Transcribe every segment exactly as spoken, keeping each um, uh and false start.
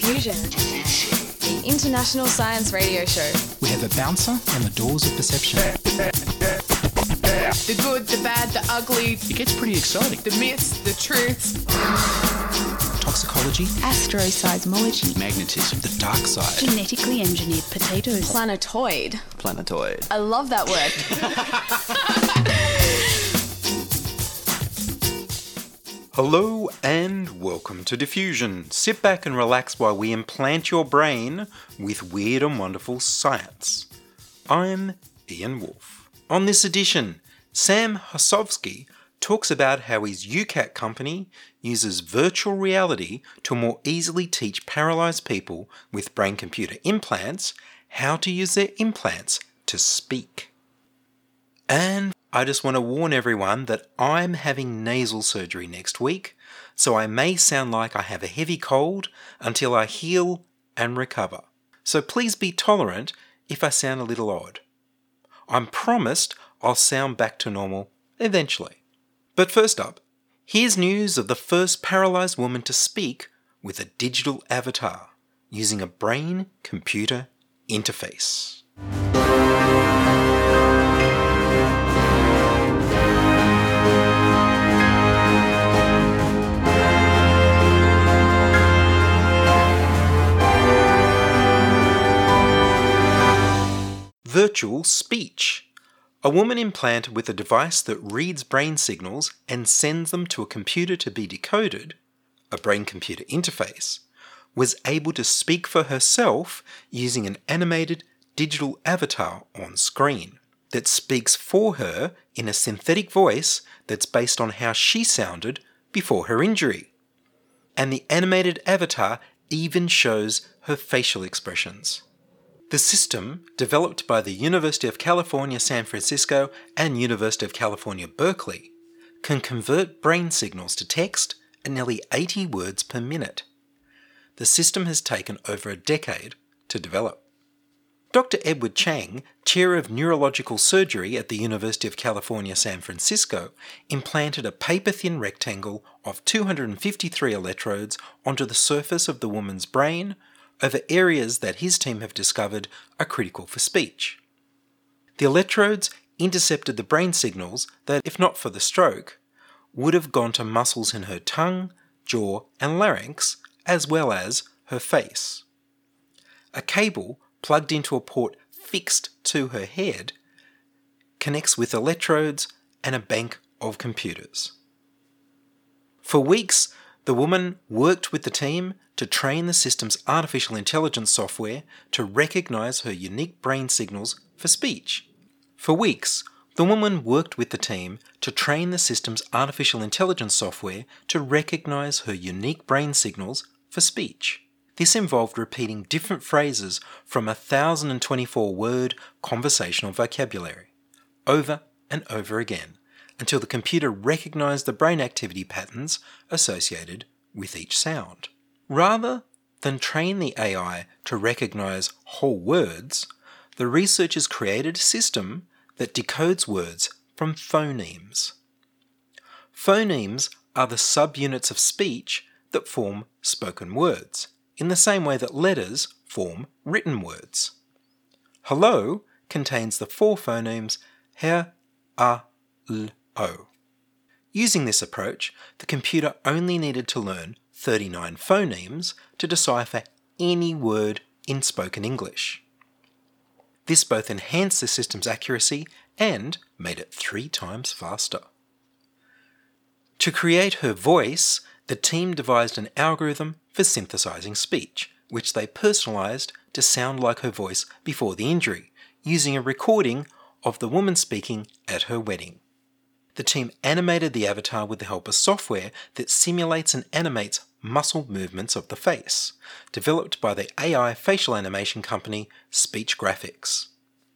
Diffusion, the international science radio show. We have a bouncer on the doors of perception. The good, the bad, the ugly. It gets pretty exciting. The myths, the truths. Toxicology. Astroseismology. Magnetism. The dark side. Genetically engineered potatoes. Planetoid. Planetoid. I love that word. Hello and welcome to Diffusion. Sit back and relax while we implant your brain with weird and wonderful science. I'm Ian Wolfe. On this edition, Sam Hosovsky talks about how his U CAT company uses virtual reality to more easily teach paralysed people with brain-computer implants how to use their implants to speak. And I just want to warn everyone that I'm having nasal surgery next week, so I may sound like I have a heavy cold until I heal and recover. So please be tolerant if I sound a little odd. I'm promised I'll sound back to normal eventually. But first up, here's news of the first paralysed woman to speak with a digital avatar using a brain-computer interface. Virtual speech. A woman implanted with a device that reads brain signals and sends them to a computer to be decoded, a brain-computer interface, was able to speak for herself using an animated digital avatar on screen that speaks for her in a synthetic voice that's based on how she sounded before her injury. And the animated avatar even shows her facial expressions. The system, developed by the University of California, San Francisco and University of California, Berkeley, can convert brain signals to text at nearly eighty words per minute. The system has taken over a decade to develop. Doctor Edward Chang, Chair of Neurological Surgery at the University of California, San Francisco, implanted a paper-thin rectangle of two hundred fifty-three electrodes onto the surface of the woman's brain over areas that his team have discovered are critical for speech. The electrodes intercepted the brain signals that, if not for the stroke, would have gone to muscles in her tongue, jaw and larynx, as well as her face. A cable plugged into a port fixed to her head connects with electrodes and a bank of computers. For weeks, the woman worked with the team to train the system's artificial intelligence software to recognize her unique brain signals for speech. For weeks, the woman worked with the team to train the system's artificial intelligence software to recognize her unique brain signals for speech. This involved repeating different phrases from a one thousand twenty-four word conversational vocabulary, over and over again, until the computer recognized the brain activity patterns associated with each sound. Rather than train the A I to recognize whole words, the researchers created a system that decodes words from phonemes. Phonemes are the subunits of speech that form spoken words, in the same way that letters form written words. Hello contains the four phonemes he, a, l, o. Using this approach, the computer only needed to learn thirty-nine phonemes to decipher any word in spoken English. This both enhanced the system's accuracy and made it three times faster. To create her voice, the team devised an algorithm for synthesizing speech, which they personalized to sound like her voice before the injury, using a recording of the woman speaking at her wedding. The team animated the avatar with the help of software that simulates and animates muscle movements of the face, developed by the A I facial animation company Speech Graphics.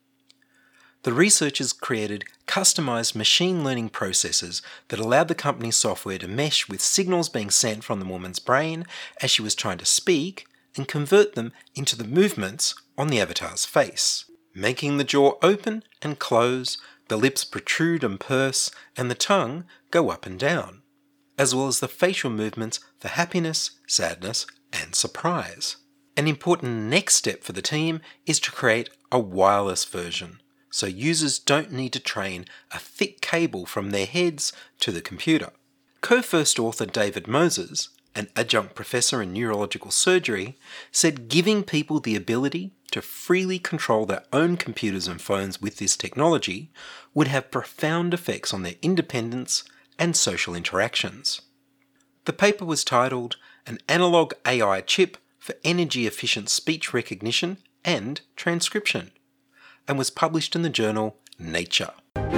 The researchers created customized machine learning processes that allowed the company's software to mesh with signals being sent from the woman's brain as she was trying to speak and convert them into the movements on the avatar's face, making the jaw open and close, the lips protrude and purse, and the tongue go up and down, as well as the facial movements for happiness, sadness, and surprise. An important next step for the team is to create a wireless version, so users don't need to train a thick cable from their heads to the computer. Co-first author David Moses, an adjunct professor in neurological surgery, said giving people the ability to freely control their own computers and phones with this technology would have profound effects on their independence and social interactions. The paper was titled An Analog A I Chip for Energy-Efficient Speech Recognition and Transcription, and was published in the journal Nature.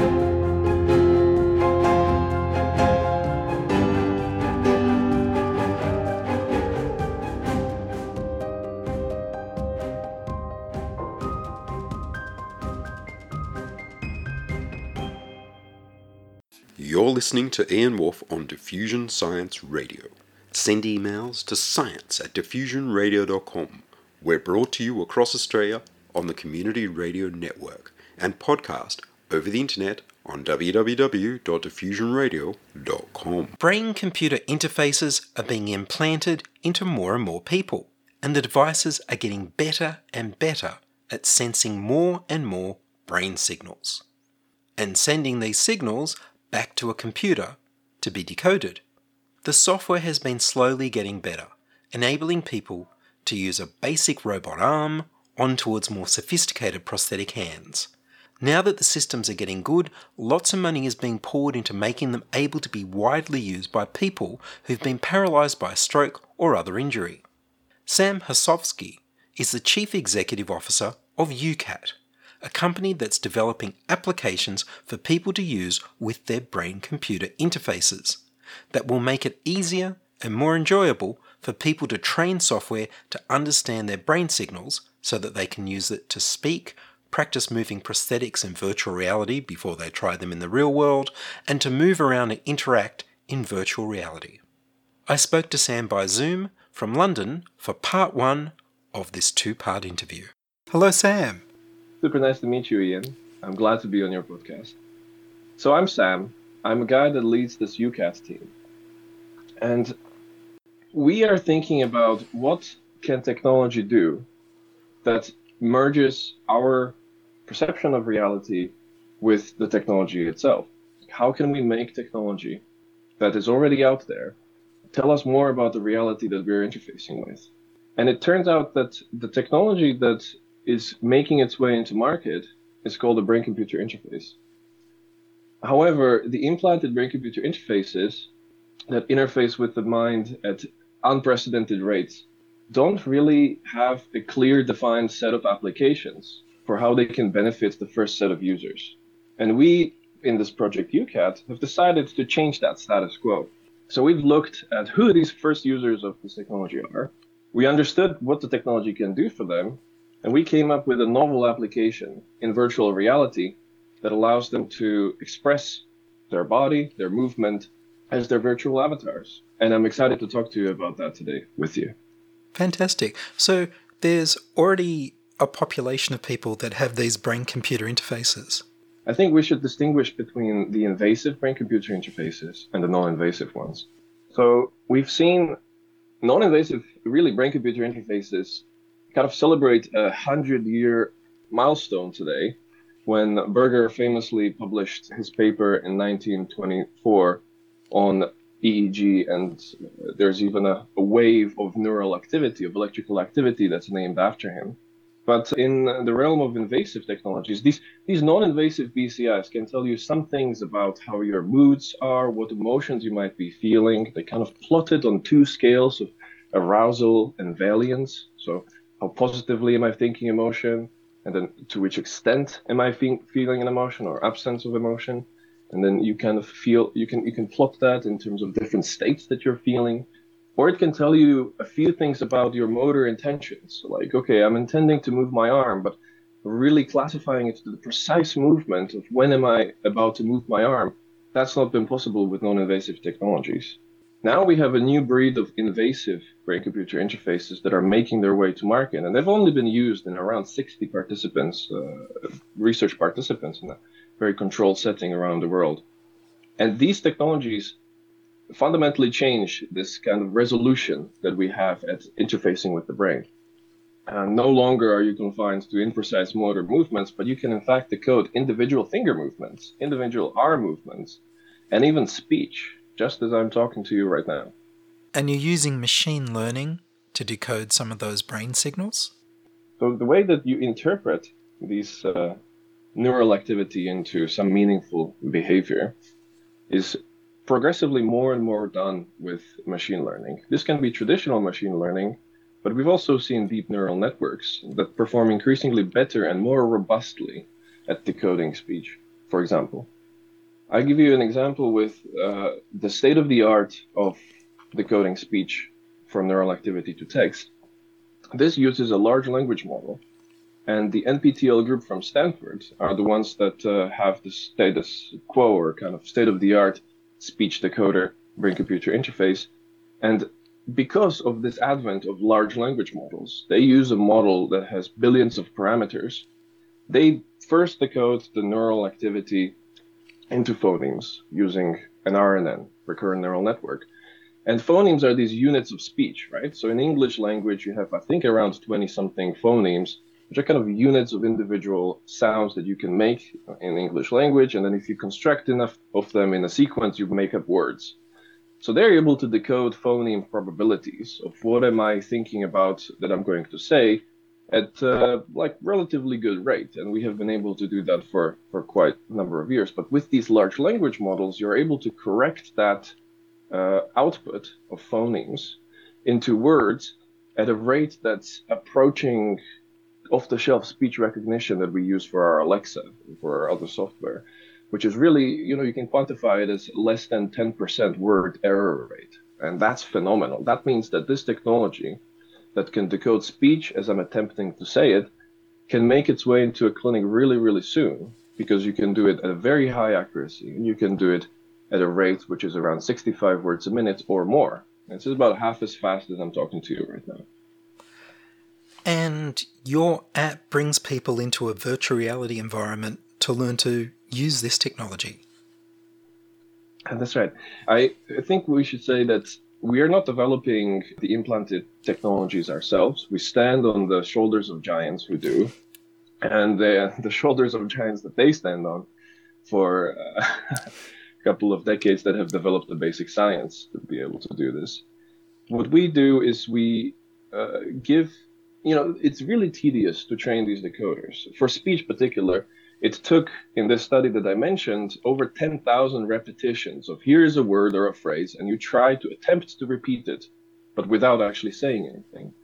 You're listening to Ian Wolfe on Diffusion Science Radio. Send emails to science at diffusion radio dot com. We're brought to you across Australia on the Community Radio Network and podcast over the internet on w w w dot diffusion radio dot com. Brain-computer interfaces are being implanted into more and more people, and the devices are getting better and better at sensing more and more brain signals, and sending these signals back to a computer to be decoded. The software has been slowly getting better, enabling people to use a basic robot arm on towards more sophisticated prosthetic hands. Now that the systems are getting good, lots of money is being poured into making them able to be widely used by people who've been paralysed by a stroke or other injury. Sam Hasovsky is the Chief Executive Officer of U CAT, a company that's developing applications for people to use with their brain-computer interfaces that will make it easier and more enjoyable for people to train software to understand their brain signals so that they can use it to speak, practice moving prosthetics in virtual reality before they try them in the real world, and to move around and interact in virtual reality. I spoke to Sam by Zoom from London for part one of this two-part interview. Hello, Sam. Super nice to meet you, Ian. I'm glad to be on your podcast. So I'm Sam. I'm a guy that leads this U CAT team. And we are thinking about what can technology do that merges our perception of reality with the technology itself. How can we make technology that is already out there tell us more about the reality that we're interfacing with? And it turns out that the technology that is making its way into market is called a brain-computer interface. However, the implanted brain-computer interfaces that interface with the mind at unprecedented rates don't really have a clear defined set of applications for how they can benefit the first set of users. And we, in this project U CAT, have decided to change that status quo. So we've looked at who these first users of this technology are. We understood what the technology can do for them, and we came up with a novel application in virtual reality that allows them to express their body, their movement, as their virtual avatars. And I'm excited to talk to you about that today with you. Fantastic. So there's already a population of people that have these brain-computer interfaces. I think we should distinguish between the invasive brain-computer interfaces and the non-invasive ones. So we've seen non-invasive, really brain-computer interfaces kind of celebrate a hundred-year milestone today when Berger famously published his paper in nineteen twenty-four on E E G, and there's even a, a wave of neural activity, of electrical activity that's named after him. But in the realm of invasive technologies, these, these non-invasive B C Is can tell you some things about how your moods are, what emotions you might be feeling. They kind of plotted on two scales of arousal and valiance. So how positively am I thinking emotion? And then to which extent am I fe- feeling an emotion or absence of emotion? And then you kind of feel, you can you can plot that in terms of different states that you're feeling. Or it can tell you a few things about your motor intentions. So like, okay, I'm intending to move my arm, but really classifying it to the precise movement of when am I about to move my arm, that's not been possible with non-invasive technologies. Now we have a new breed of invasive brain-computer interfaces that are making their way to market, and they've only been used in around sixty participants, uh, research participants in a very controlled setting around the world. And these technologies fundamentally change this kind of resolution that we have at interfacing with the brain. Uh, no longer are you confined to imprecise motor movements, but you can in fact decode individual finger movements, individual arm movements, and even speech, just as I'm talking to you right now. And you're using machine learning to decode some of those brain signals? So the way that you interpret these uh, neural activity into some meaningful behavior is progressively more and more done with machine learning. This can be traditional machine learning, but we've also seen deep neural networks that perform increasingly better and more robustly at decoding speech, for example. I'll give you an example with uh, the state-of-the-art of decoding speech from neural activity to text. This uses a large language model, and the N P T L group from Stanford are the ones that uh, have the status quo, or kind of state-of-the-art speech decoder brain-computer interface. And because of this advent of large language models, they use a model that has billions of parameters. They first decode the neural activity into phonemes using an R N N, recurrent neural network. And phonemes are these units of speech, right? So in English language, you have, I think, around twenty-something phonemes, which are kind of units of individual sounds that you can make in English language. And then if you construct enough of them in a sequence, you make up words. So they're able to decode phoneme probabilities of what am I thinking about that I'm going to say at uh, like relatively good rate. And we have been able to do that for, for quite a number of years. But with these large language models, you're able to correct that uh, output of phonemes into words at a rate that's approaching off-the-shelf speech recognition that we use for our Alexa, for our other software, which is really, you know, you can quantify it as less than ten percent word error rate. And that's phenomenal. That means that this technology that can decode speech as I'm attempting to say it can make its way into a clinic really, really soon, because you can do it at a very high accuracy, and you can do it at a rate which is around sixty-five words a minute or more. It's about half as fast as I'm talking to you right now. And your app brings people into a virtual reality environment to learn to use this technology. And that's right. I think we should say that we are not developing the implanted technologies ourselves. We stand on the shoulders of giants who do. And the, the shoulders of giants that they stand on for uh, a couple of decades that have developed the basic science to be able to do this. What we do is we uh, give, you know, it's really tedious to train these decoders. For speech particular, it took, in this study that I mentioned, over ten thousand repetitions of here's a word or a phrase, and you try to attempt to repeat it, but without actually saying anything.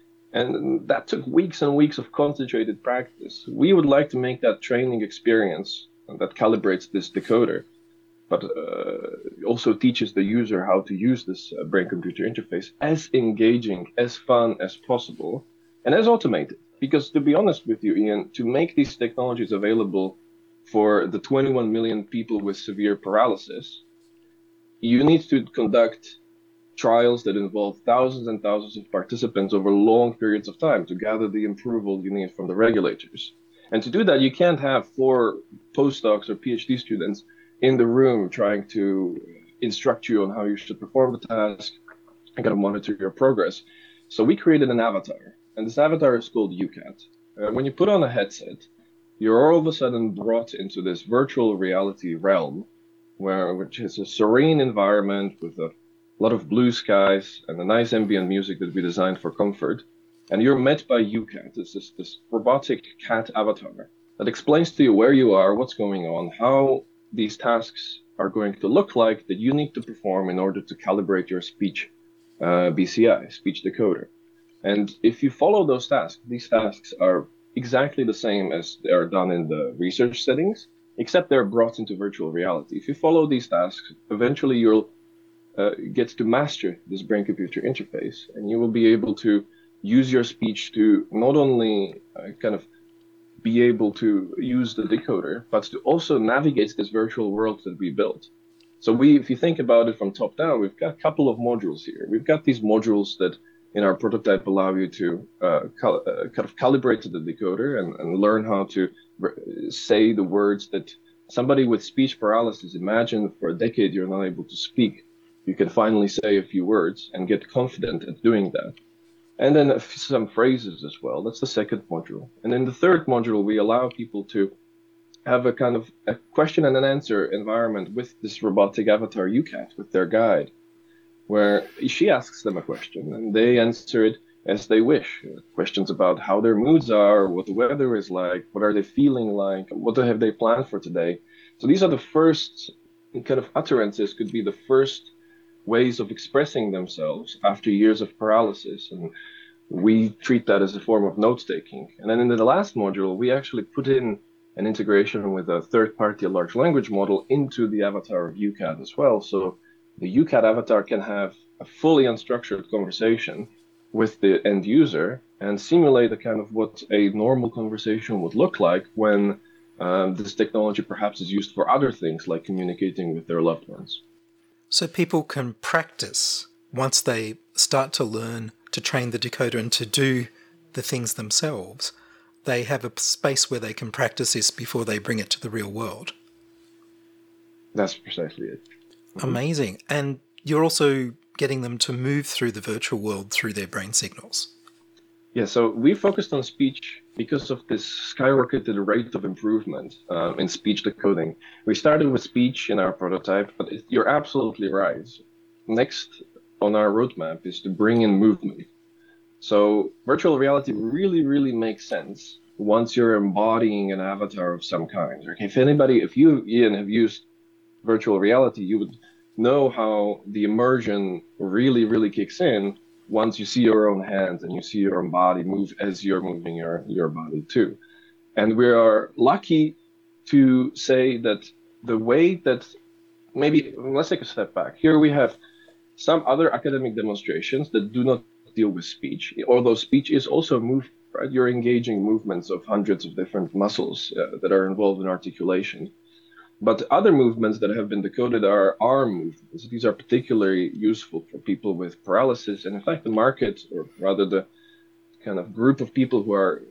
And that took weeks and weeks of concentrated practice. We would like to make that training experience that calibrates this decoder, but uh, also teaches the user how to use this uh, brain-computer interface as engaging, as fun as possible, and as automated. Because to be honest with you, Ian, to make these technologies available for the twenty-one million people with severe paralysis, you need to conduct trials that involve thousands and thousands of participants over long periods of time to gather the approval you need from the regulators. And to do that, you can't have four postdocs or PhD students in the room trying to instruct you on how you should perform the task and kind of monitor your progress. So we created an avatar. And this avatar is called U CAT. Uh, when you put on a headset, you're all of a sudden brought into this virtual reality realm, where which is a serene environment with a lot of blue skies and a nice ambient music that we designed for comfort. And you're met by U CAT, this, this, this robotic cat avatar that explains to you where you are, what's going on, how these tasks are going to look like that you need to perform in order to calibrate your speech uh, B C I, speech decoder. And if you follow those tasks, these tasks are exactly the same as they are done in the research settings, except they're brought into virtual reality. If you follow these tasks, eventually you'll uh, get to master this brain-computer interface, and you will be able to use your speech to not only uh, kind of be able to use the decoder, but to also navigate this virtual world that we built. So we, if you think about it from top down, we've got a couple of modules here. We've got these modules that in our prototype allow you to uh, cal- uh, kind of calibrate the decoder and, and learn how to re- say the words that somebody with speech paralysis, imagine for a decade you're not able to speak. You can finally say a few words and get confident at doing that. and then some phrases as well. That's the second module. And in the third module, we allow people to have a kind of a question and an answer environment with this robotic avatar U CAT, with their guide, where she asks them a question and they answer it as they wish. Questions about how their moods are, what the weather is like, what are they feeling like, what have they planned for today. So these are the first kind of utterances, could be the first ways of expressing themselves after years of paralysis. And we treat that as a form of note-taking. And then in the last module, we actually put in an integration with a third-party large language model into the avatar of U CAT as well. So the U CAT avatar can have a fully unstructured conversation with the end user and simulate a kind of what a normal conversation would look like when um, this technology perhaps is used for other things like communicating with their loved ones. So people can practice once they start to learn to train the decoder and to do the things themselves. They have a space where they can practice this before they bring it to the real world. That's precisely it. Mm-hmm. Amazing. And you're also getting them to move through the virtual world through their brain signals. Yeah, so we focused on speech because of this skyrocketed rate of improvement um, in speech decoding. We started with speech in our prototype, but it, you're absolutely right. Next on our roadmap is to bring in movement. So virtual reality really, really makes sense once you're embodying an avatar of some kind. Okay, if anybody, if you, Ian, have used virtual reality, you would know how the immersion really, really kicks in once you see your own hands and you see your own body move as you're moving your, your body too. And we are lucky to say that the way that maybe, let's take a step back. Here we have some other academic demonstrations that do not deal with speech, although speech is also movement, right? You're engaging movements of hundreds of different muscles uh, that are involved in articulation. But other movements that have been decoded are arm movements. These are particularly useful for people with paralysis. And in fact, the market, or rather the kind of group of people who are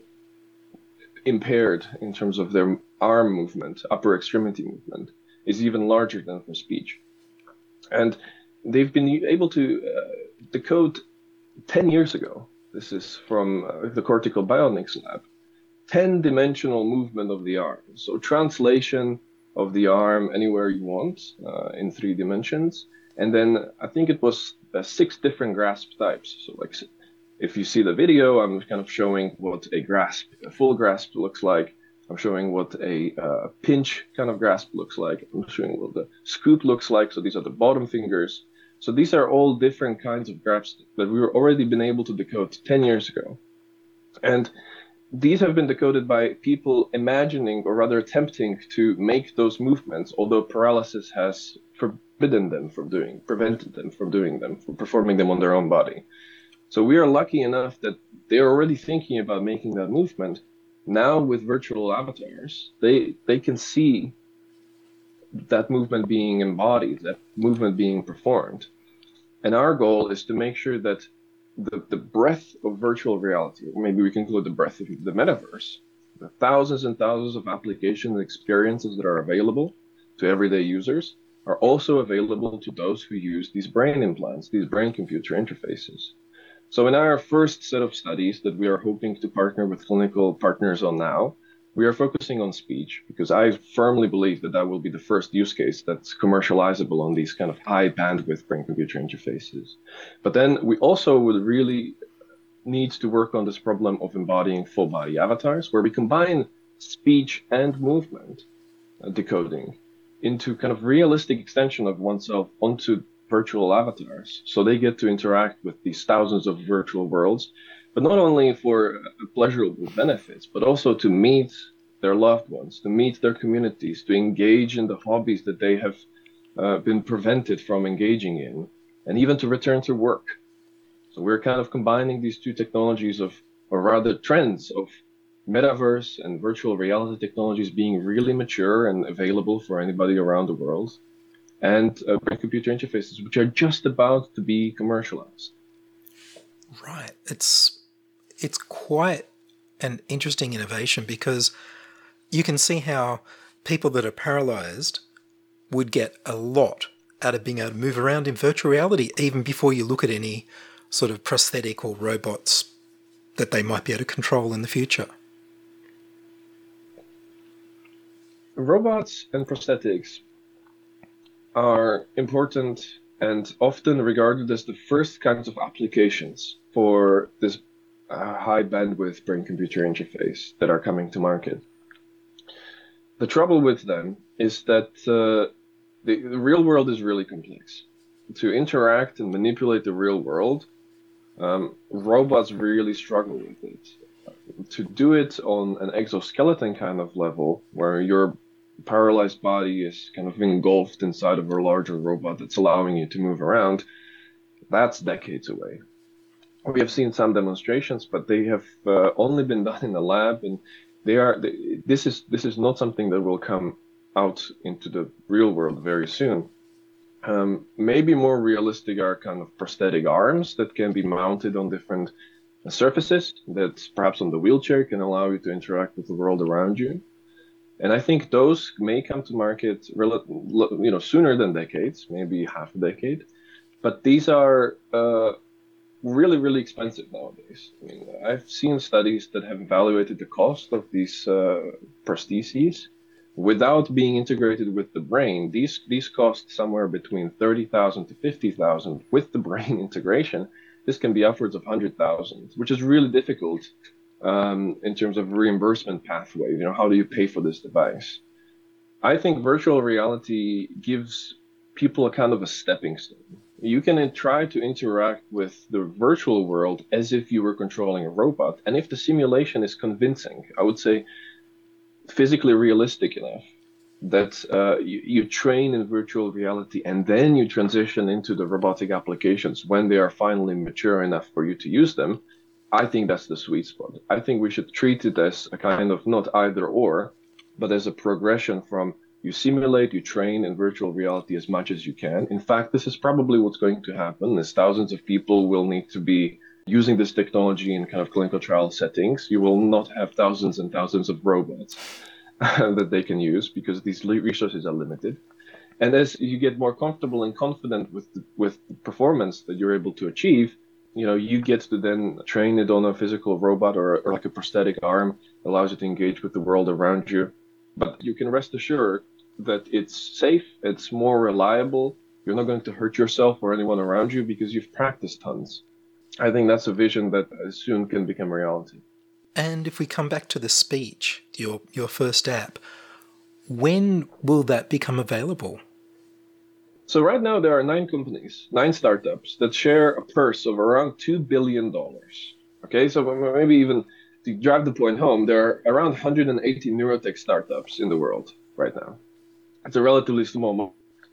impaired in terms of their arm movement, upper extremity movement, is even larger than for speech. And they've been able to uh, decode ten years ago, this is from uh, the Cortical Bionics Lab, ten-dimensional movement of the arm. So translation of the arm anywhere you want uh, in three dimensions. And then I think it was uh, six different grasp types. So like if you see the video, I'm kind of showing what a grasp, a full grasp looks like. I'm showing what a uh, pinch kind of grasp looks like. I'm showing what the scoop looks like. So these are the bottom fingers. So these are all different kinds of grasps that we were already been able to decode ten years ago. And these have been decoded by people imagining, or rather attempting to make those movements, although paralysis has forbidden them from doing, prevented them from doing them, from performing them on their own body. So we are lucky enough that they're already thinking about making that movement. Now with virtual avatars, they, they can see that movement being embodied, that movement being performed. And our goal is to make sure that the, the breadth of virtual reality, or maybe we can include the breadth of the metaverse, the thousands and thousands of applications and experiences that are available to everyday users, are also available to those who use these brain implants, these brain-computer interfaces. So in our first set of studies that we are hoping to partner with clinical partners on now, we are focusing on speech, because I firmly believe that that will be the first use case that's commercializable on these kind of high bandwidth brain-computer interfaces. But then we also would really need to work on this problem of embodying full body avatars, where we combine speech and movement uh, decoding into kind of realistic extension of oneself onto virtual avatars. So they get to interact with these thousands of virtual worlds, but not only for pleasurable benefits, but also to meet their loved ones, to meet their communities, to engage in the hobbies that they have uh, been prevented from engaging in, and even to return to work. So we're kind of combining these two technologies of, or rather trends of metaverse and virtual reality technologies being really mature and available for anybody around the world, and uh, brain-computer interfaces, which are just about to be commercialized. Right. It's it's quite an interesting innovation, because you can see how people that are paralyzed would get a lot out of being able to move around in virtual reality, even before you look at any sort of prosthetic or robots that they might be able to control in the future? Robots and prosthetics are important and often regarded as the first kinds of applications for this uh, high bandwidth brain-computer interface that are coming to market. The trouble with them is that uh, the, the real world is really complex. To interact and manipulate the real world, um, robots really struggle with it. To do it on an exoskeleton kind of level, where your paralyzed body is kind of engulfed inside of a larger robot that's allowing you to move around, that's decades away. We have seen some demonstrations, but they have uh, only been done in the lab, and they are. They, this is this is not something that will come out into the real world very soon. Um, maybe more realistic are kind of prosthetic arms that can be mounted on different surfaces that perhaps on the wheelchair can allow you to interact with the world around you. And I think those may come to market, you know, sooner than decades, maybe half a decade. But these are uh, really, really expensive nowadays. I mean, I've seen studies that have evaluated the cost of these uh, prostheses without being integrated with the brain. These these cost somewhere between thirty thousand to fifty thousand. With the brain integration, this can be upwards of one hundred thousand, which is really difficult. Um, in terms of reimbursement pathway, you know, how do you pay for this device? I think virtual reality gives people a kind of a stepping stone. You can try to interact with the virtual world as if you were controlling a robot. And if the simulation is convincing, I would say physically realistic enough, that uh, you, you train in virtual reality and then you transition into the robotic applications when they are finally mature enough for you to use them, I think that's the sweet spot. I think we should treat it as a kind of not either or, but as a progression from you simulate, you train in virtual reality as much as you can. In fact, this is probably what's going to happen, as thousands of people will need to be using this technology in kind of clinical trial settings. You will not have thousands and thousands of robots that they can use because these resources are limited. And as you get more comfortable and confident with the, with the performance that you're able to achieve, you know, you get to then train it on a physical robot or, or like a prosthetic arm, allows you to engage with the world around you. But you can rest assured that it's safe, it's more reliable, you're not going to hurt yourself or anyone around you because you've practiced tons. I think that's a vision that soon can become reality. And if we come back to the speech, your your first app, when will that become available? So right now there are nine companies, nine startups that share a purse of around two billion dollars. Okay, so maybe even to drive the point home, there are around one hundred eighty neurotech startups in the world right now. It's a relatively small market.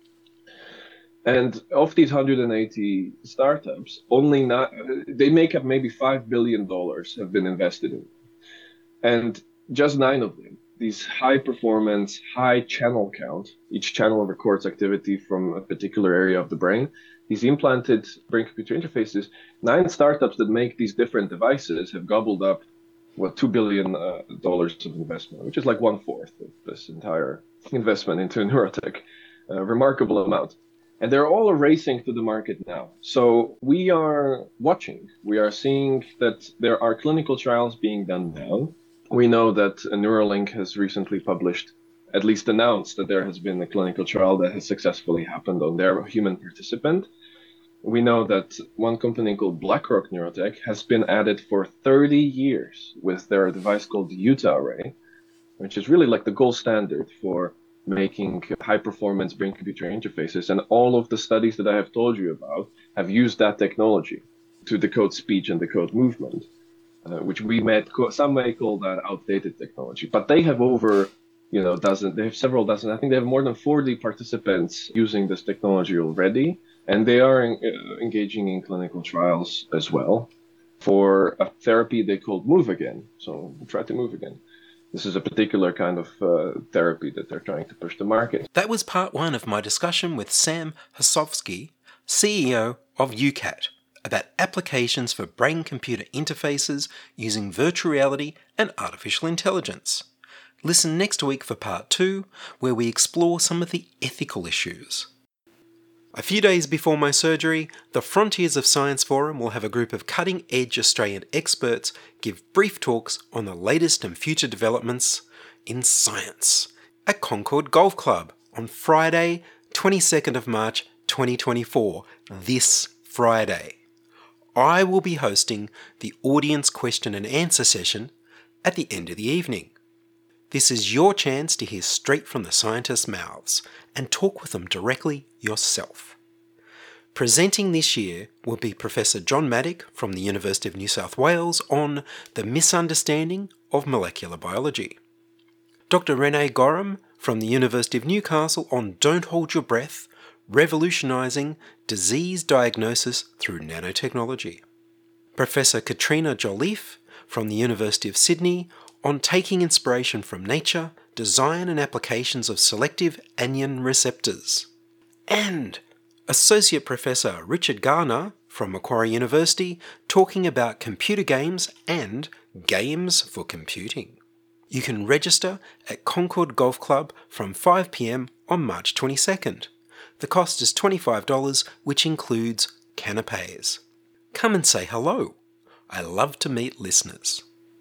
And of these one hundred eighty startups, only not, they make up maybe five billion dollars have been invested in. And just nine of them, these high performance, high channel count, each channel records activity from a particular area of the brain. These implanted brain computer interfaces, nine startups that make these different devices have gobbled up, what, two billion dollars uh, of investment, which is like one fourth of this entire investment into neurotech. A remarkable amount. And they're all racing to the market now. So we are watching. We are seeing that there are clinical trials being done now. We know that Neuralink has recently published, at least announced, that there has been a clinical trial that has successfully happened on their human participant. We know that one company called BlackRock Neurotech has been at it for thirty years with their device called the Utah Ray, which is really like the gold standard for making high-performance brain-computer interfaces. And all of the studies that I have told you about have used that technology to decode speech and decode movement, uh, which we may, some may call that outdated technology. But they have over, you know, dozen, they have several dozen, I think they have more than forty participants using this technology already. And they are in, uh, engaging in clinical trials as well for a therapy they called Move Again. So try to move again. This is a particular kind of uh, therapy that they're trying to push to market. That was part one of my discussion with Sam Hosovsky, C E O of U CAT, about applications for brain-computer interfaces using virtual reality and artificial intelligence. Listen next week for part two, where we explore some of the ethical issues. A few days before my surgery, the Frontiers of Science Forum will have a group of cutting-edge Australian experts give brief talks on the latest and future developments in science at Concord Golf Club on Friday, twenty-second of March twenty twenty-four, this Friday. I will be hosting the audience question and answer session at the end of the evening. This is your chance to hear straight from the scientists' mouths and talk with them directly yourself. Presenting this year will be Professor John Maddick from the University of New South Wales on the misunderstanding of molecular biology, Doctor Renee Gorham from the University of Newcastle on Don't Hold Your Breath, revolutionising disease diagnosis through nanotechnology, Professor Katrina Jolliffe from the University of Sydney on taking inspiration from nature, design and applications of selective anion receptors, and Associate Professor Richard Garner from Macquarie University talking about computer games and games for computing. You can register at Concord Golf Club from five p m on March twenty-second. The cost is twenty-five dollars, which includes canapes. Come and say hello. I love to meet listeners.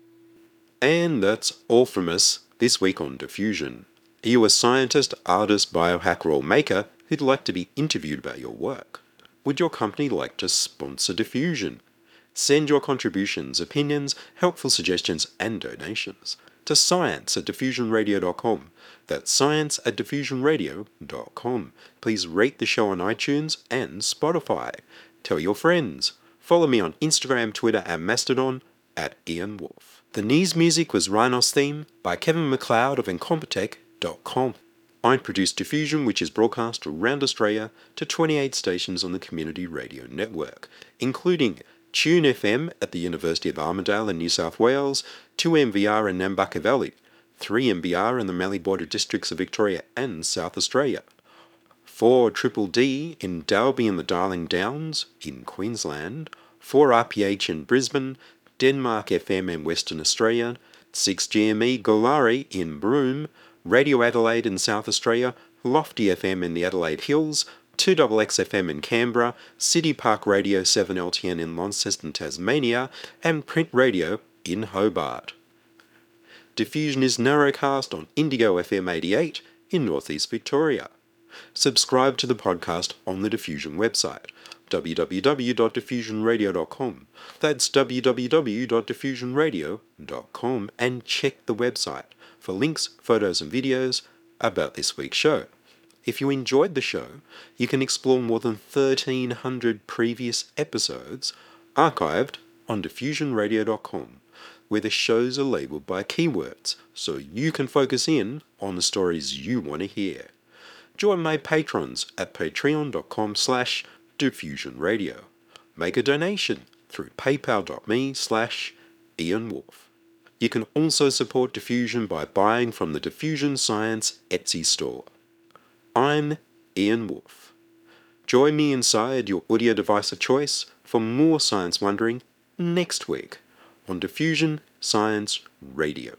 And that's all from us this week on Diffusion. Are you a scientist, artist, biohacker or maker who'd like to be interviewed about your work? Would your company like to sponsor Diffusion? Send your contributions, opinions, helpful suggestions and donations to science at diffusion radio dot com. That's science at diffusion radio dot com. Please rate the show on iTunes and Spotify. Tell your friends. Follow me on Instagram, Twitter and Mastodon at Ian Wolfe. The Knees music was Rhinos theme by Kevin MacLeod of incompetech dot com. I produce Diffusion, which is broadcast around Australia to twenty-eight stations on the Community Radio Network, including Tune F M at the University of Armidale in New South Wales, two M V R in Nambucca Valley, three M V R in the Mallee Border districts of Victoria and South Australia, four Triple D in Dalby and the Darling Downs in Queensland, four R P H in Brisbane, Denmark F M in Western Australia, six G M E Golari in Broome, Radio Adelaide in South Australia, Lofty F M in the Adelaide Hills, two X X F M in Canberra, City Park Radio seven L T N in Launceston, Tasmania, and Print Radio in Hobart. Diffusion is narrowcast on Indigo F M eighty-eight in Northeast Victoria. Subscribe to the podcast on the Diffusion website, w w w dot diffusion radio dot com. That's w w w dot diffusion radio dot com, and check the website for links, photos and videos about this week's show. If you enjoyed the show, you can explore more than thirteen hundred previous episodes archived on diffusion radio dot com, where the shows are labelled by keywords, so you can focus in on the stories you want to hear. Join my patrons at patreon dot com slash diffusion radio. Make a donation through paypal dot me slash Ian Wolfe. You can also support Diffusion by buying from the Diffusion Science Etsy store. I'm Ian Wolfe. Join me inside your audio device of choice for more science wondering next week on Diffusion Science Radio.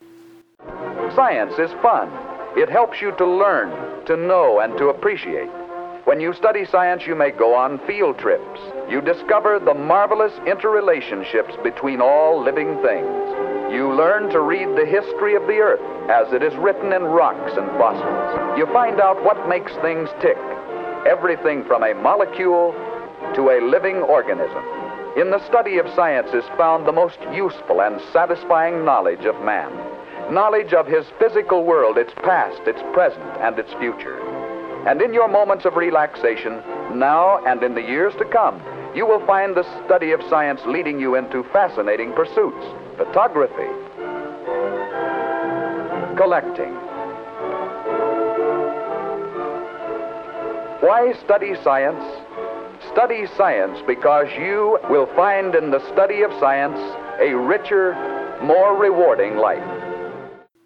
Science is fun. It helps you to learn, to know, and to appreciate. When you study science, you may go on field trips. You discover the marvelous interrelationships between all living things. You learn to read the history of the earth as it is written in rocks and fossils. You find out what makes things tick, everything from a molecule to a living organism. In the study of science is found the most useful and satisfying knowledge of man. Knowledge of his physical world, its past, its present, and its future. And in your moments of relaxation, now and in the years to come, you will find the study of science leading you into fascinating pursuits. Photography, collecting. Why study science? Study science because you will find in the study of science a richer, more rewarding life.